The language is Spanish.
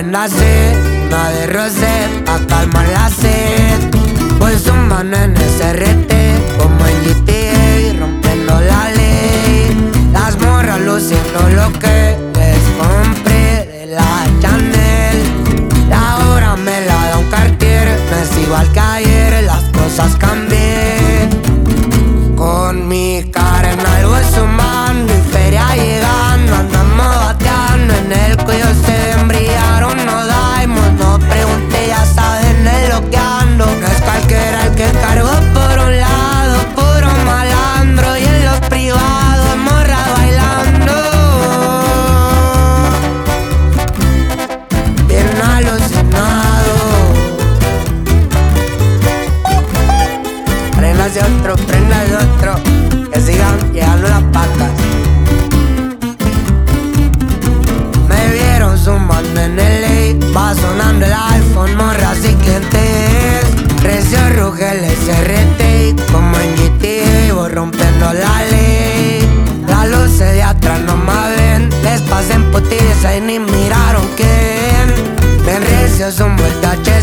préndase una de Rosette a calmar la sed. Voy zumbando en SRT como en GTA, rompiendo la ley. Las morras luciendo lo que les compré de la Chanel. La hora me la da un Cartier, no es igual que ayer, las cosas cambié. Con mi cara en algo zumbando y feria llegando, andamos bateando en el cuello, se embriaron, no daimos, no pregunté, ya saben de lo que ando. No es cualquiera el que cargo por un lado, puro malandro, y en los privados morra bailando. Bien alucinado. Prendas de otro, prendas de otro, que sigan llegando las patas. Me vieron zumbando en el LA, va sonando el iPhone, morras y clientes. Recio ruge el SRT, como en GTA, voy rompiendo la ley. Las luces de atrás no me ven, les pasé en putiza y ni miraron quién. Ven recio, zumbo el TH